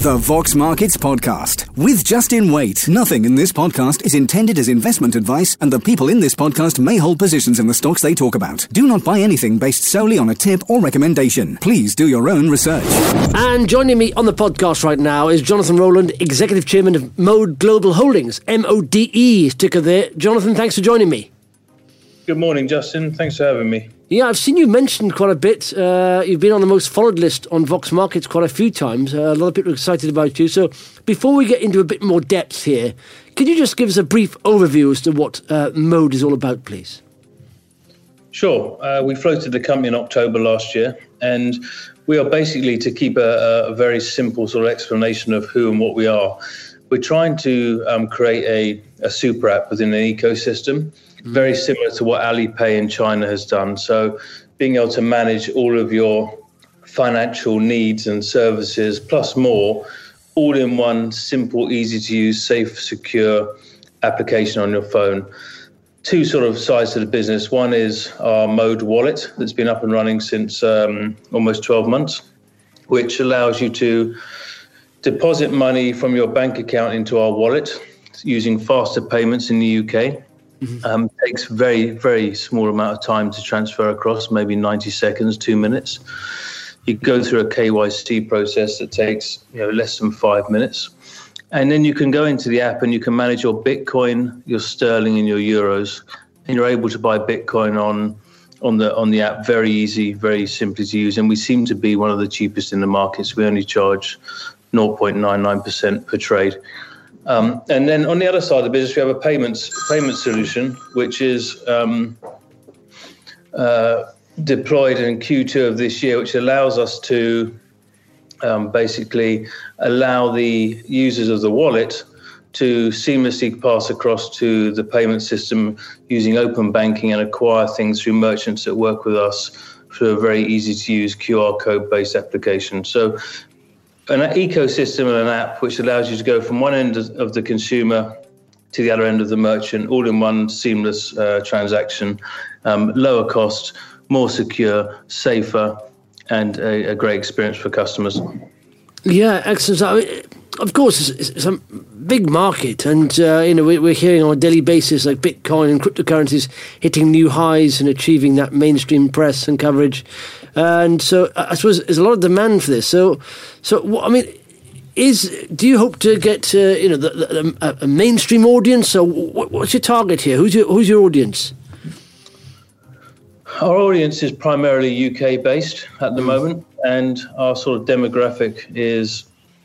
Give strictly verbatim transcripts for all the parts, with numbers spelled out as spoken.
The Vox Markets Podcast with Justin Waite. Nothing in this podcast is intended as investment advice, and the people in this podcast may hold positions in the stocks they talk about. Do not buy anything based solely on a tip or recommendation. Please do your own research. And joining me on the podcast right now is Jonathan Rowland, Executive Chairman of Mode Global Holdings, M O D E, ticker there. Jonathan, thanks for joining me. Good morning, Justin. Thanks for having me. Yeah, I've seen you mentioned quite a bit. Uh, you've been on the most followed list on Vox Markets quite a few times. Uh, a lot of people are excited about you. So before we get into a bit more depth here, could you just give us a brief overview as to what uh, Mode is all about, please? Sure. Uh, we floated the company in October last year, and we are basically, to keep a, a very simple sort of explanation of who and what we are, we're trying to um, create a, a super app within an ecosystem, very similar to what Alipay in China has done. So being able to manage all of your financial needs and services, plus more, all in one simple, easy to use, safe, secure application on your phone. Two sort of sides to the business. One is our Mode wallet that's been up and running since um, almost twelve months, which allows you to deposit money from your bank account into our wallet using faster payments in the U K. Mm-hmm. Um, takes very, very small amount of time to transfer across, maybe ninety seconds, two minutes. You go through a K Y C process that takes, you know, less than five minutes. And then you can go into the app and you can manage your Bitcoin, your sterling and your euros. And you're able to buy Bitcoin on on the on the app. Very easy, very simply to use. And we seem to be one of the cheapest in the markets. We only charge zero point nine nine percent per trade. Um, and then on the other side of the business, we have a payments payment solution, which is um, uh, deployed in Q two of this year, which allows us to um, basically allow the users of the wallet to seamlessly pass across to the payment system using open banking and acquire things through merchants that work with us through a very easy to use Q R code based application. So an ecosystem and an app which allows you to go from one end of the consumer to the other end of the merchant, all in one seamless uh, transaction, um, lower cost, more secure, safer, and a, a great experience for customers. Yeah, excellent. I mean, of course, it's, it's a big market, and uh, you know we're hearing on a daily basis like Bitcoin and cryptocurrencies hitting new highs and achieving that mainstream press and coverage. And so I suppose there's a lot of demand for this. So, so I mean, is do you hope to get uh, you know the, the, a mainstream audience? So, what's your target here? Who's your who's your audience? Our audience is primarily U K based at the moment, and our sort of demographic is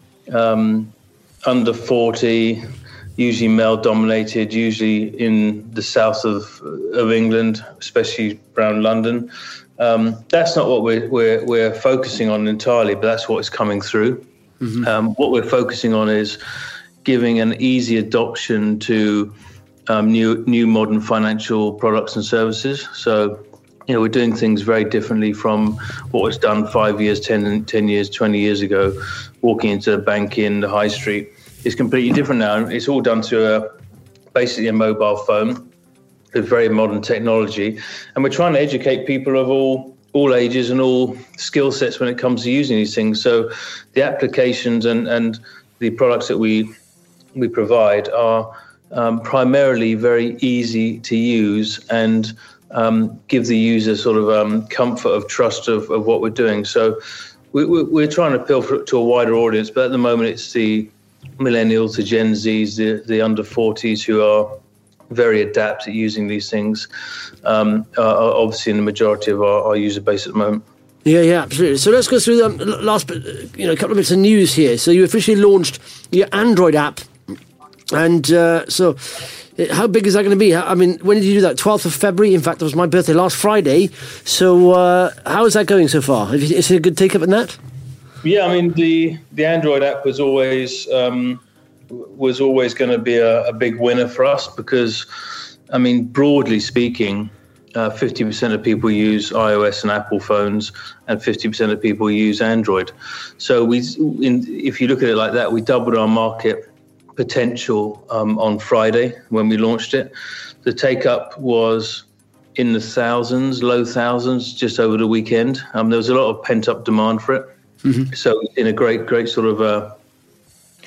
um, under forty, usually male dominated, usually in the south of of England, especially around London. Um, that's not what we're, we're we're focusing on entirely, but that's what is coming through. Mm-hmm. Um, what we're focusing on is giving an easy adoption to um, new new modern financial products and services. So, you know, we're doing things very differently from what was done five years, ten, ten years, twenty years ago. Walking into a bank in the high street is completely different now. It's all done through a basically a mobile phone. With very modern technology, and we're trying to educate people of all all ages and all skill sets when it comes to using these things. So the applications and, and the products that we we provide are um, primarily very easy to use and um, give the user sort of um, comfort of trust of, of what we're doing. So we, we, we're trying to appeal for, to a wider audience, but at the moment it's the millennials, the Gen Zs, the, the under forties who are very adept at using these things, um, are obviously in the majority of our, our user base at the moment. Yeah, yeah, absolutely. So let's go through the um, last bit, you know, a couple of bits of news here. So you officially launched your Android app, and uh, so how big is that going to be? I mean, when did you do that? twelfth of February. In fact, that was my birthday last Friday. So uh, how is that going so far? Is it a good take up in that? Yeah, I mean, the the Android app was always. Um, was always going to be a, a big winner for us because, I mean, broadly speaking, uh, fifty percent of people use iOS and Apple phones and fifty percent of people use Android. So we, in, if you look at it like that, we doubled our market potential um, on Friday when we launched it. The take-up was in the thousands, low thousands, just over the weekend. Um, there was a lot of pent-up demand for it. Mm-hmm. So in a great, great sort of uh,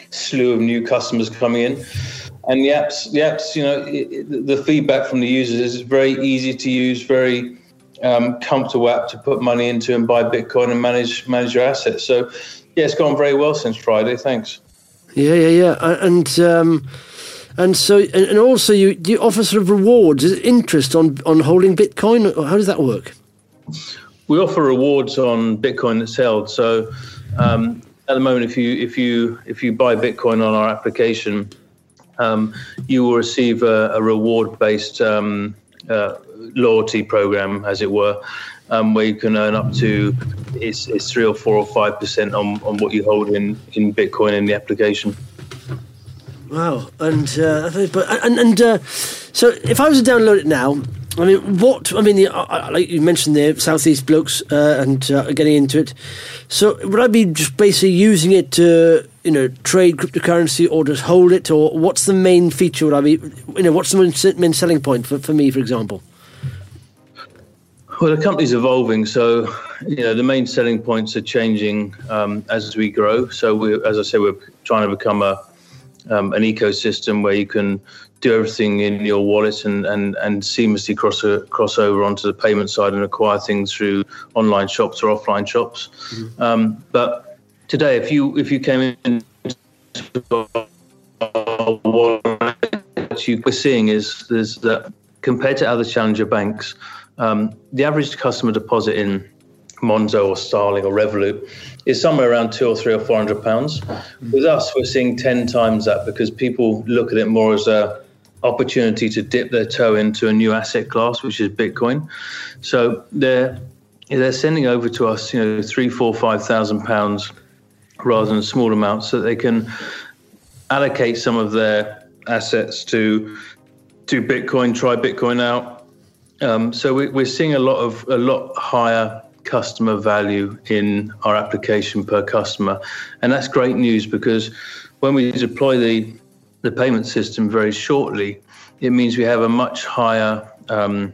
slew of new customers coming in. And the apps, the apps, you know, it, the feedback from the users is very easy to use, very um, comfortable app to put money into and buy Bitcoin and manage manage your assets. So, yeah, it's gone very well since Friday. Thanks. Yeah, yeah, yeah, and um, and so and, and also you you offer sort of rewards, is it interest on on holding Bitcoin? How does that work? We offer rewards on Bitcoin that's held. So, um, at the moment, if you if you if you buy Bitcoin on our application, Um, you will receive a, a reward-based um, uh, loyalty program, as it were, um, where you can earn up to it's, it's three or four or five percent on, on what you hold in, in Bitcoin in the application. Wow, and uh, but and and uh, so if I was to download it now, I mean, what I mean, the, uh, like you mentioned there, Southeast blokes uh, and uh, getting into it. So would I be just basically using it to, you know, trade cryptocurrency or just hold it, or what's the main feature? Would I be, you know, what's the main selling point for, for me, for example? Well, the company's evolving, so you know the main selling points are changing um, as we grow. So we, as I said, we're trying to become a um, an ecosystem where you can do everything in your wallet and, and, and seamlessly cross a, cross over onto the payment side and acquire things through online shops or offline shops. Mm-hmm. Um, but today, if you if you came in, what you we're seeing is there's that compared to other challenger banks, um, the average customer deposit in Monzo or Starling or Revolut is somewhere around two or three or four hundred pounds. Mm-hmm. With us, we're seeing ten times that because people look at it more as a opportunity to dip their toe into a new asset class, which is Bitcoin. So they're they're sending over to us, you know, three, four, five thousand pounds rather than small amounts, so that they can allocate some of their assets to to Bitcoin, try Bitcoin out. Um, so we, we're seeing a lot of a lot higher customer value in our application per customer, and that's great news because when we deploy the the payment system very shortly, it means we have a much higher um,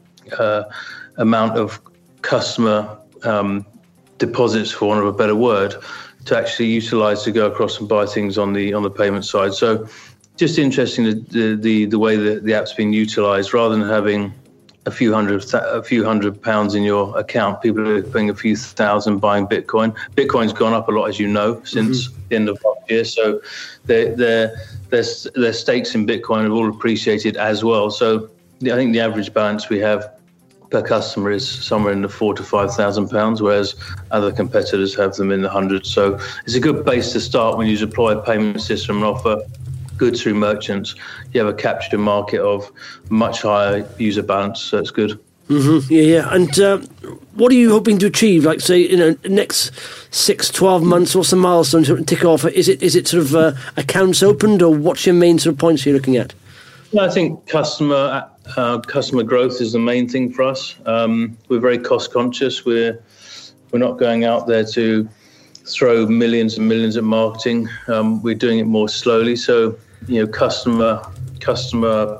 uh, amount of customer um, deposits, for want of a better word, to actually utilize to go across and buy things on the on the payment side. So just interesting the the the, the way that the app's being utilized, rather than having a few hundred a few hundred pounds in your account, people are paying a few thousand buying Bitcoin. Bitcoin's gone up a lot, as you know, since mm-hmm. the end of last year. So their their their their stakes in Bitcoin have all appreciated as well. So I think the average balance we have per customer is somewhere in the four to five thousand pounds, whereas other competitors have them in the hundreds. So it's a good base to start when you deploy a payment system and offer goods through merchants. You have a captured market of much higher user balance, so it's good. Mm-hmm. Yeah, yeah. And uh, what are you hoping to achieve? Like, say, you know, next six, twelve months, what's the milestone to tick off? Is it is it sort of uh, accounts opened, or what's your main sort of points you're looking at? Well, I think customer uh, customer growth is the main thing for us. Um, we're very cost conscious. We're we're not going out there to throw millions and millions at marketing. Um, we're doing it more slowly. So, you know, customer customer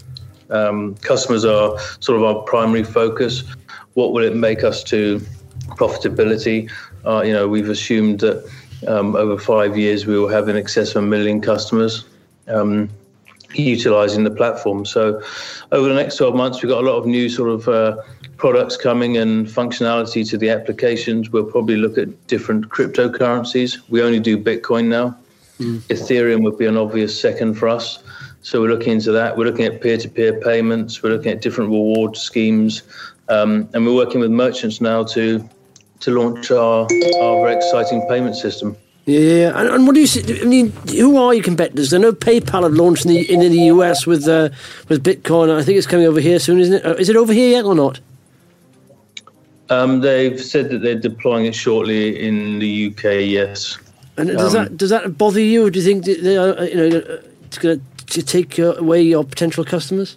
um, customers are sort of our primary focus. What will it make us to profitability? Uh, you know, we've assumed that um, over five years we will have in excess of a million customers um, utilizing the platform. So over the next twelve months, we've got a lot of new sort of uh, products coming and functionality to the applications. We'll probably look at different cryptocurrencies. We only do Bitcoin now. Mm. Ethereum would be an obvious second for us. So we're looking into that. We're looking at peer-to-peer payments. We're looking at different reward schemes. Um, and we're working with merchants now to to launch our, our very exciting payment system. Yeah, and, and what do you see? I mean, who are your competitors? I know PayPal have launched in the, in the U S with uh, with Bitcoin. I think it's coming over here soon, isn't it? Is it over here yet or not? Um, they've said that they're deploying it shortly in the U K. Yes. And does um, that does that bother you? Or do you think that they are, you know, it's going to take away your potential customers?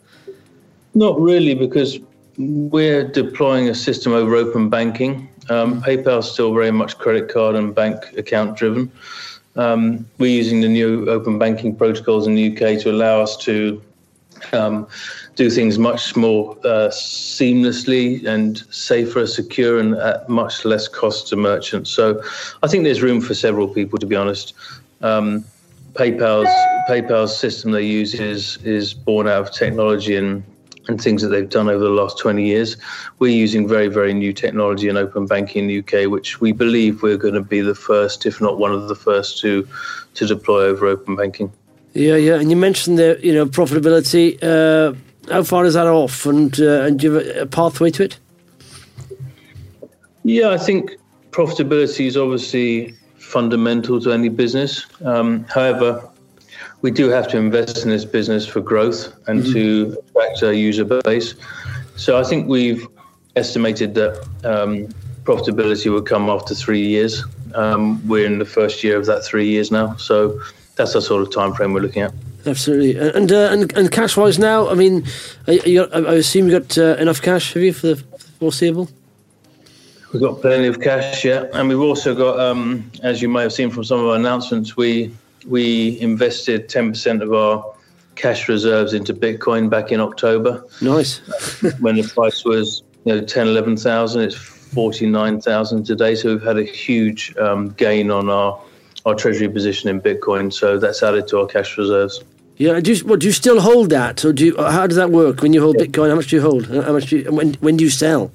Not really, because we're deploying a system over open banking. Um, PayPal is still very much credit card and bank account driven. Um, we're using the new open banking protocols in the U K to allow us to um, do things much more uh, seamlessly and safer, secure, and at much less cost to merchants. So I think there's room for several people, to be honest. Um, PayPal's PayPal's system they use is is born out of technology and, and things that they've done over the last twenty years. We're using very, very new technology in open banking in the U K, which we believe we're going to be the first, if not one of the first, to to deploy over open banking. Yeah, yeah. And you mentioned the you know profitability. Uh, how far is that off? And uh, and do you have a, a pathway to it? Yeah, I think profitability is obviously fundamental to any business. Um, however, we do have to invest in this business for growth and mm-hmm. to attract our user base. So I think we've estimated that um, profitability will come after three years. Um, we're in the first year of that three years now. So that's the sort of time frame we're looking at. Absolutely. And uh, and, and cash-wise now, I mean, you, I assume you got uh, enough cash, have you, for the foreseeable? We've got plenty of cash, yeah. And we've also got, um, as you may have seen from some of our announcements, we we invested ten percent of our cash reserves into Bitcoin back in October. Nice. When the price was you know, ten, eleven thousand, it's forty-nine thousand today. So we've had a huge um, gain on our, our treasury position in Bitcoin. So that's added to our cash reserves. Yeah, do you, what, do you still hold that? Or do you, how does that work when you hold yeah. Bitcoin? How much do you hold? How much do you, when, when do you sell?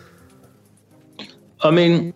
I mean,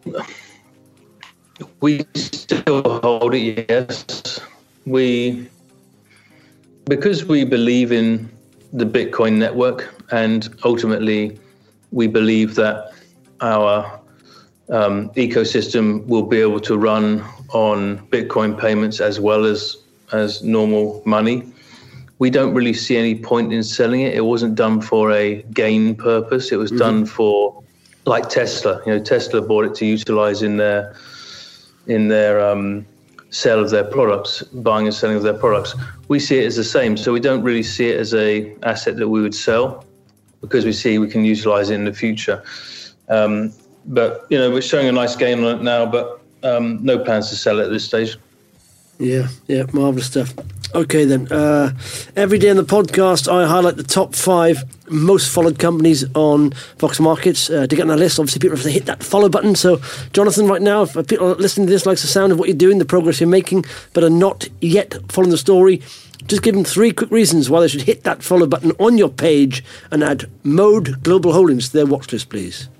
we still hold it, yes. We, because we believe in the Bitcoin network, and ultimately we believe that our um, ecosystem will be able to run on Bitcoin payments as well as, as normal money. We don't really see any point in selling it. It wasn't done for a gain purpose. It was mm-hmm. done for, like Tesla, you know, Tesla bought it to utilize in their in their um, sale of their products, buying and selling of their products. We see it as the same, so we don't really see it as a asset that we would sell because we see we can utilize it in the future. Um, but you know, we're showing a nice gain on it now, but um, no plans to sell it at this stage. Yeah, yeah, marvelous stuff. Okay then, uh, every day on the podcast I highlight the top five most followed companies on Vox Markets. Uh, to get on that list, obviously people have to hit that follow button. So Jonathan, right now, if people listening to this likes the sound of what you're doing, the progress you're making, but are not yet following the story, just give them three quick reasons why they should hit that follow button on your page and add Mode Global Holdings to their watch list, please.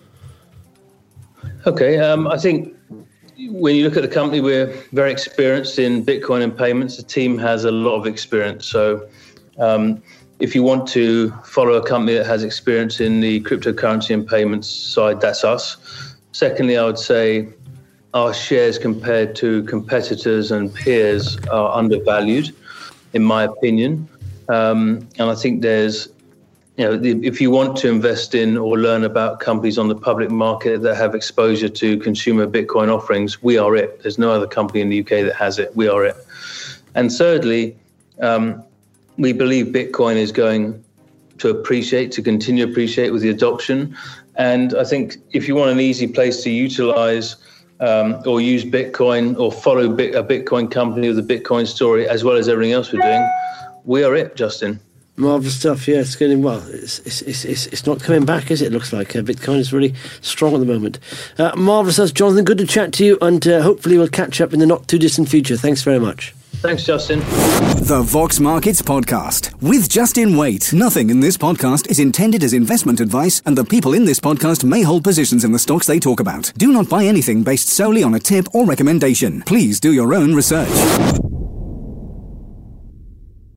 Okay, um, I think when you look at the company, we're very experienced in Bitcoin and payments. The team has a lot of experience. So um, if you want to follow a company that has experience in the cryptocurrency and payments side, that's us. Secondly, I would say our shares compared to competitors and peers are undervalued, in my opinion. Um, and I think there's You know, if you want to invest in or learn about companies on the public market that have exposure to consumer Bitcoin offerings, we are it. There's no other company in the U K that has it. We are it. And thirdly, um, we believe Bitcoin is going to appreciate, to continue to appreciate with the adoption. And I think if you want an easy place to utilize um, or use Bitcoin or follow Bit- a Bitcoin company with a Bitcoin story, as well as everything else we're doing, we are it, Justin. Marvellous stuff, yeah, it's going well. It's, it's it's it's not coming back, is it? It looks like uh, Bitcoin is really strong at the moment. Uh, marvellous stuff, Jonathan. Good to chat to you, and uh, hopefully we'll catch up in the not too distant future. Thanks very much. Thanks, Justin. The Vox Markets Podcast with Justin Waite. Nothing in this podcast is intended as investment advice, and the people in this podcast may hold positions in the stocks they talk about. Do not buy anything based solely on a tip or recommendation. Please do your own research.